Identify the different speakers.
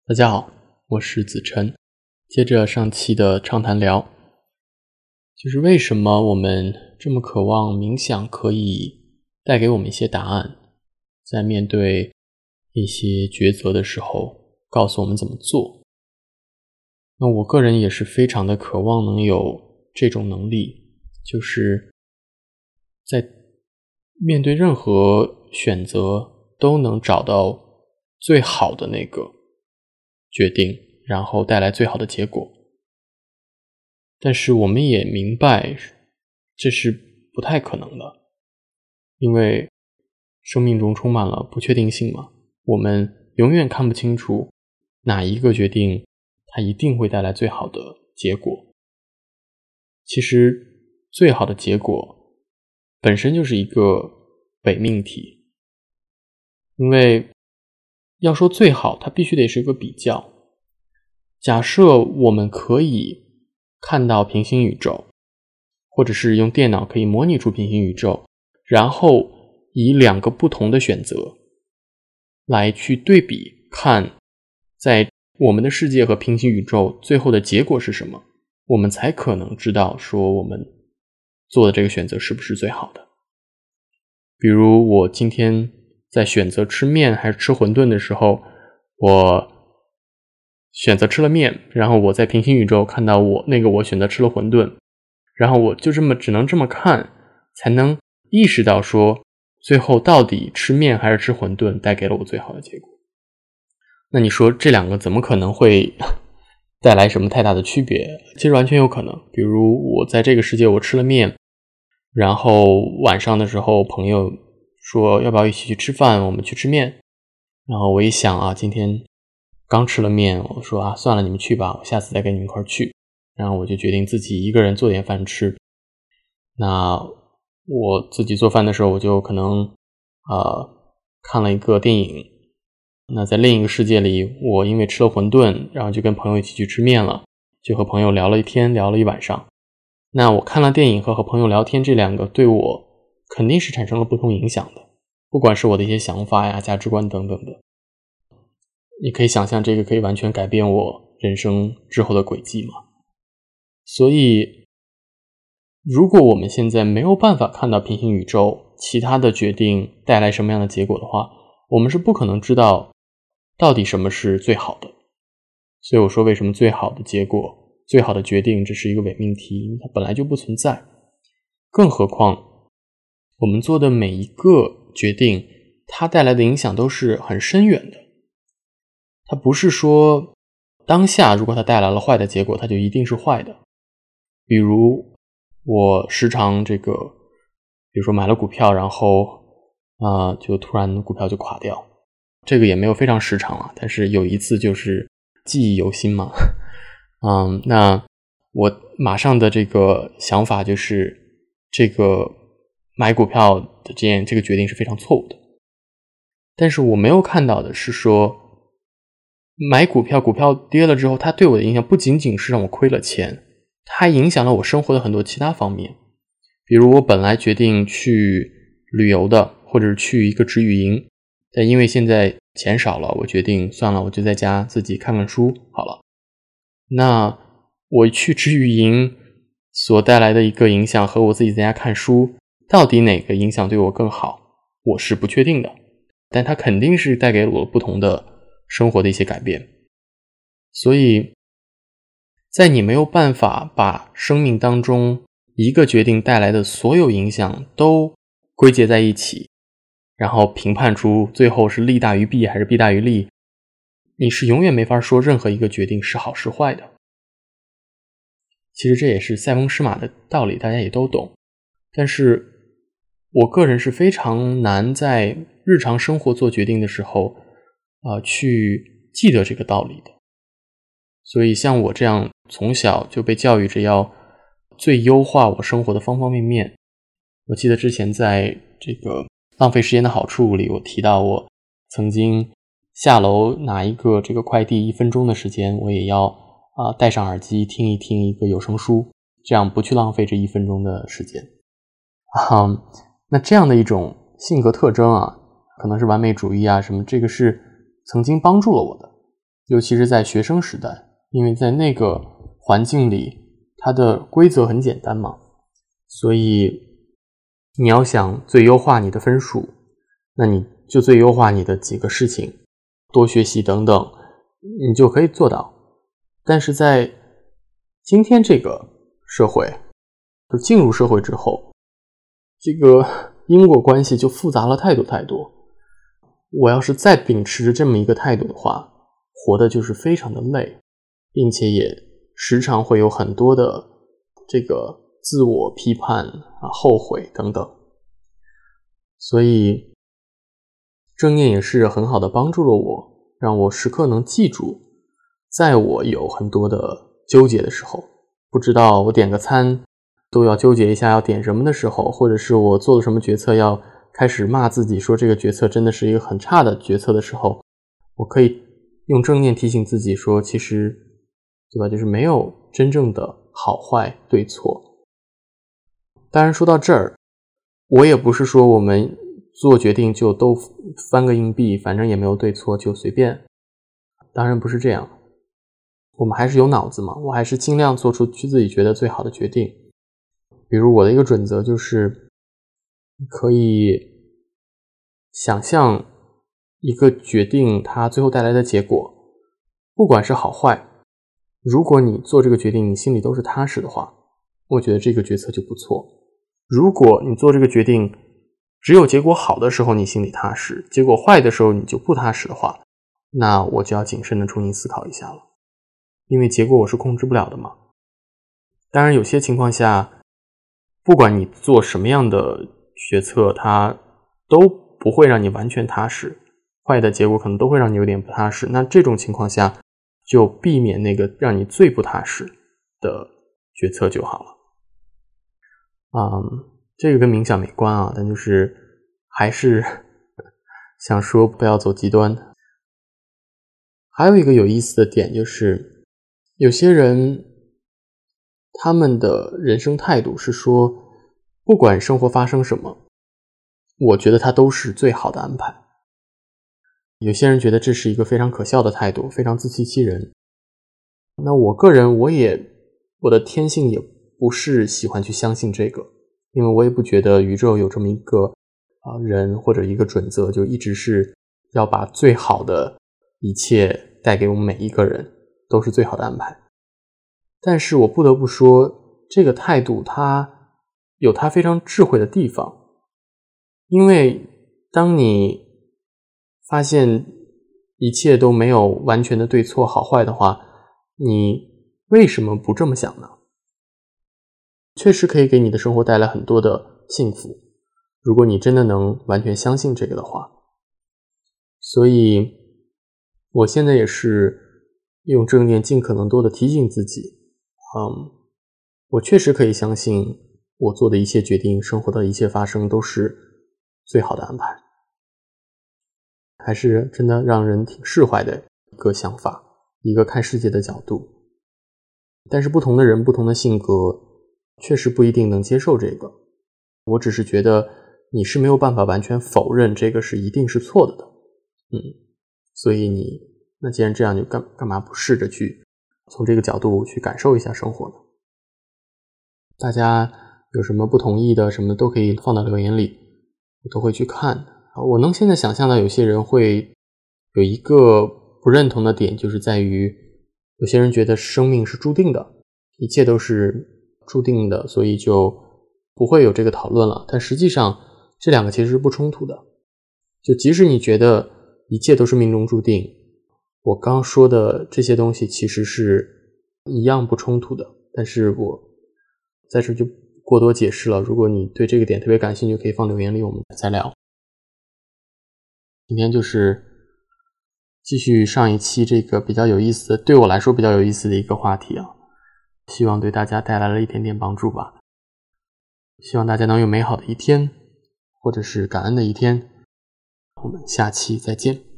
Speaker 1: 大家好，我是子晨。接着上期的畅谈聊，就是为什么我们这么渴望冥想可以带给我们一些答案，在面对一些抉择的时候告诉我们怎么做。那我个人也是非常的渴望能有这种能力，就是在面对任何选择都能找到最好的那个决定，然后带来最好的结果。但是我们也明白这是不太可能的，因为生命中充满了不确定性嘛，我们永远看不清楚哪一个决定它一定会带来最好的结果。其实最好的结果本身就是一个伪命题，因为要说最好，它必须得是一个比较。假设我们可以看到平行宇宙，或者是用电脑可以模拟出平行宇宙，然后以两个不同的选择来去对比，看在我们的世界和平行宇宙最后的结果是什么，我们才可能知道说我们做的这个选择是不是最好的。比如我今天在选择吃面还是吃馄饨的时候，我选择吃了面，然后我在平行宇宙看到我选择吃了馄饨，然后我就只能这么看，才能意识到说最后到底吃面还是吃馄饨带给了我最好的结果。那你说这两个怎么可能会带来什么太大的区别？其实完全有可能。比如我在这个世界我吃了面，然后晚上的时候朋友说要不要一起去吃饭，我们去吃面，然后我一想啊，今天刚吃了面，我说啊，算了，你们去吧，我下次再跟你们一块去。然后我就决定自己一个人做点饭吃。那我自己做饭的时候，我就可能看了一个电影。那在另一个世界里，我因为吃了馄饨，然后就跟朋友一起去吃面了，就和朋友聊了一天，聊了一晚上。那我看了电影和朋友聊天，这两个对我肯定是产生了不同影响的，不管是我的一些想法呀、价值观等等的。你可以想象这个可以完全改变我人生之后的轨迹嘛。所以如果我们现在没有办法看到平行宇宙其他的决定带来什么样的结果的话，我们是不可能知道到底什么是最好的。所以我说为什么最好的结果、最好的决定这是一个伪命题，因为它本来就不存在。更何况我们做的每一个决定，它带来的影响都是很深远的。它不是说当下如果它带来了坏的结果，它就一定是坏的。比如我时常比如说买了股票，然后就突然股票就垮掉，这个也没有非常时常啊，但是有一次就是记忆犹新嘛。那我马上的这个想法就是这个买股票的这个决定是非常错误的。但是我没有看到的是说买股票跌了之后，它对我的影响不仅仅是让我亏了钱，它还影响了我生活的很多其他方面。比如我本来决定去旅游的，或者是去一个止语营，但因为现在钱少了，我决定算了，我就在家自己看看书好了。那我去止语营所带来的一个影响和我自己在家看书，到底哪个影响对我更好，我是不确定的，但它肯定是带给我不同的生活的一些改变。所以在你没有办法把生命当中一个决定带来的所有影响都归结在一起，然后评判出最后是利大于弊还是弊大于利，你是永远没法说任何一个决定是好是坏的。其实这也是塞翁失马的道理，大家也都懂。但是我个人是非常难在日常生活做决定的时候去记得这个道理的。所以像我这样从小就被教育着要最优化我生活的方方面面。我记得之前在这个浪费时间的好处里，我提到我曾经下楼拿一个这个快递1分钟的时间，我也要戴上耳机听一听一个有声书，这样不去浪费这1分钟的时间。那这样的一种性格特征可能是完美主义什么，这个是曾经帮助了我的。 尤其是在学生时代，因为在那个环境里，它的规则很简单嘛，所以你要想最优化你的分数，那你就最优化你的几个事情，多学习等等，你就可以做到。但是在今天这个社会，就进入社会之后，这个因果关系就复杂了太多太多。我要是再秉持着这么一个态度的话，活的就是非常的累，并且也时常会有很多的这个自我批判后悔等等。所以正念也是很好的帮助了我，让我时刻能记住，在我有很多的纠结的时候，不知道我点个餐都要纠结一下要点什么的时候，或者是我做了什么决策要开始骂自己说这个决策真的是一个很差的决策的时候，我可以用正念提醒自己说，其实对吧，就是没有真正的好坏对错。当然说到这儿，我也不是说我们做决定就都翻个硬币，反正也没有对错就随便，当然不是这样，我们还是有脑子嘛，我还是尽量做出自己觉得最好的决定。比如我的一个准则就是可以想象一个决定它最后带来的结果，不管是好坏，如果你做这个决定你心里都是踏实的话，我觉得这个决策就不错。如果你做这个决定只有结果好的时候你心里踏实，结果坏的时候你就不踏实的话，那我就要谨慎的重新思考一下了，因为结果我是控制不了的嘛。当然有些情况下，不管你做什么样的决策，它都不会让你完全踏实，坏的结果可能都会让你有点不踏实，那这种情况下就避免那个让你最不踏实的决策就好了。这个跟冥想没关啊，但就是还是想说不要走极端。还有一个有意思的点就是，有些人他们的人生态度是说，不管生活发生什么，我觉得它都是最好的安排。有些人觉得这是一个非常可笑的态度，非常自欺欺人。那我个人我的天性也不是喜欢去相信这个，因为我也不觉得宇宙有这么一个人或者一个准则，就一直是要把最好的一切带给我们每一个人，都是最好的安排。但是我不得不说，这个态度它有它非常智慧的地方，因为当你发现一切都没有完全的对错好坏的话，你为什么不这么想呢？确实可以给你的生活带来很多的幸福，如果你真的能完全相信这个的话。所以我现在也是用正念尽可能多的提醒自己，我确实可以相信我做的一切决定，生活的一切发生都是最好的安排，还是真的让人挺释怀的一个想法，一个看世界的角度。但是不同的人不同的性格确实不一定能接受这个，我只是觉得你是没有办法完全否认这个是一定是错的。所以那既然这样，就干嘛不试着去从这个角度去感受一下生活呢？大家有什么不同意的什么的都可以放到留言里，我都会去看。我能现在想象到有些人会有一个不认同的点，就是在于有些人觉得生命是注定的，一切都是注定的，所以就不会有这个讨论了。但实际上这两个其实是不冲突的，就即使你觉得一切都是命中注定，我刚刚说的这些东西其实是一样不冲突的，但是我在这就过多解释了，如果你对这个点特别感兴趣，可以放留言里我们再聊。今天就是继续上一期这个比较有意思的，对我来说比较有意思的一个话题啊，希望对大家带来了一点点帮助吧。希望大家能有美好的一天，或者是感恩的一天。我们下期再见。